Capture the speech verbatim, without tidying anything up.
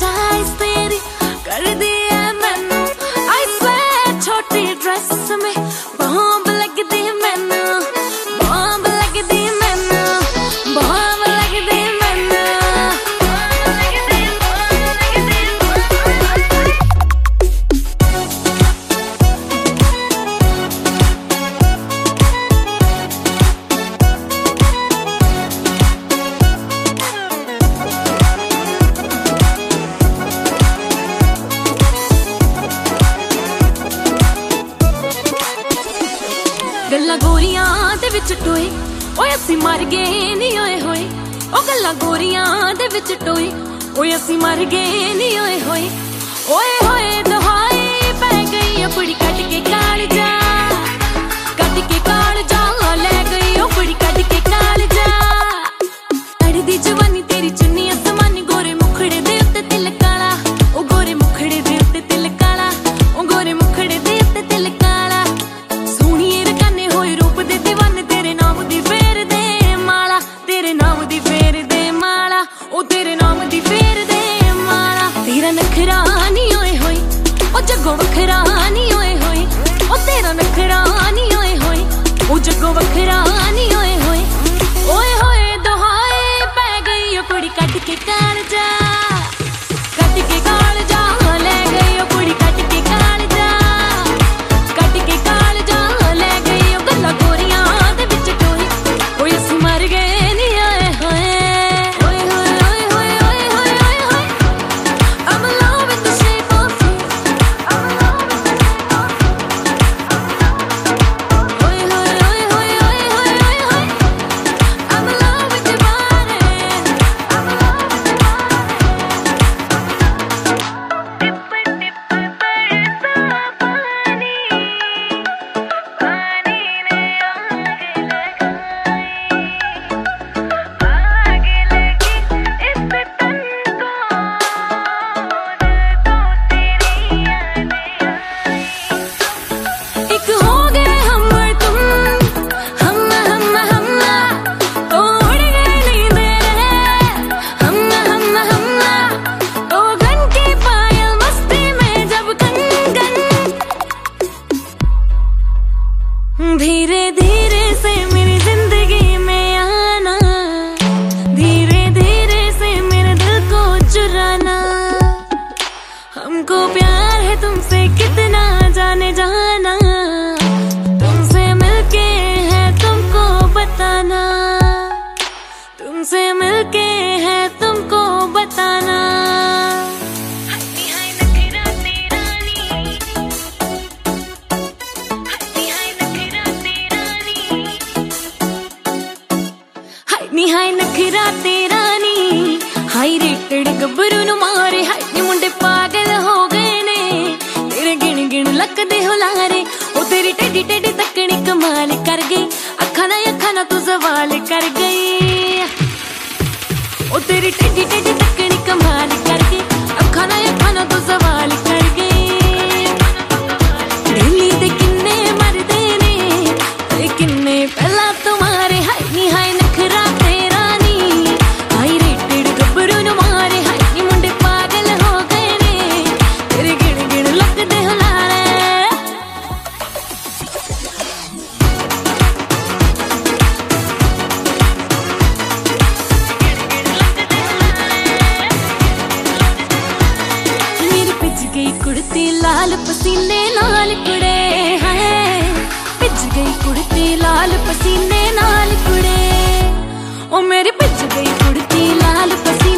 Ice तेरी कर दी है मैनू। आई स्वेयर छोटी ड्रेस में बॉम्ब लगदी मैनू, बॉम्ब लगदी मैनू, बॉम्ब लगदी मैनू। गल्ला गोरियां दे विच टोए ओए असी मर गए नी ओए होए। ओ गल्ला गोरियां दे विच टोए ओए असी मर गए नी ओए होए। ओए होए दहाई पै गई अपनी कट के काल जा, कट के काल जा ले गई अपनी कट के काल जा। अड़दी जवानी तेरी चुन्नी आसमानी गोरे मुखड़े दे उत्ते तिल काला, ओ गोरे मुखड़े दे उत्ते तिल काला, ओ गोरे मुखड़े दे उत्ते तिल काला। सोहणिए रकाने होए रूप दे दीवाने तेरे नाम दी फेर दे माला, तेरे नाम दी फेर दे माला, ओ तेरे नाम दी फेर दे माला। तेरा नखरा नी ओए होए ओ जग्गों वखरा नी ओए होए। ओ तेरा नखरा नी ओए होए ओ जग्गों वखरा नी ओए होए। ओए होए दोहाए पै गई ओ कुड़ी कट के काल जा, कट के काल जा ले गई ओ कुड़ी कट के काल जा, कट के काल जा ले गई ओ गल्ला गोरियां दे विच टोए ओए असी मर गए नी ओए होए। ओए होए ओए होए ओए होए ओए होए I'm in love with the shape of you, I'm in love with the shape of you। ओए होए ओए होए ओए होए ओए होए I'm in love with your body, I'm in love with your body। टिप टिप बरसा पानी, पानी ने आग लगाई, आग लगी इस तन को, तो तेरी यादें आई। एक हो गए हम और तुम, हम हम हम तो उड़ गए नींद रे। हम हम हम तो घन की पायल मस्ती में जब गन गन। धीरे धीरे से मेरी जिंदगी में आना, धीरे धीरे से मेरे दिल को चुराना। हमको प्यार है तुमसे कितना जाने जाना, तुमसे मिलके है तुमको बताना, तुमसे मिलके है तुमको बताना। हट्टी हाय नखरा तेरा नी, हट्टी हाय नखरा तेरा नी, हाय नी हाय नखरा तेरा नी। हाय रेटड़ गब्बरू नु मारे हाय नी मुंडे पागल हो गए ने, तेरे गिण गिण लकदे हो लारे। ओ तेरी टेडी टेडी तकनी कमाल कर गई, अखा ना अखा ना तू सवाल कर गई। ओ तेरी टेडी टेडी तकनी कमाल कर गई, अखा ना अखा ना तू सवाल कर गई। दिल्ली दे किन्ने मरदे ने ते किन्ने पहला तुम्हारे। हाय नी हाय नखरा तेरा नी, हाय रेटड़ गब्बरू नु मारे हाय नी मुंडे पागल हो गए ने, तेरे गिण गिण लकदे हो लारे। मेरी पिच गई कुड़ती लाल पसीने नाल कुड़े, है पिच गई कुड़ती लाल पसीने नाल कुड़े। ओ मेरी पिच गई कुड़ती लाल पसीने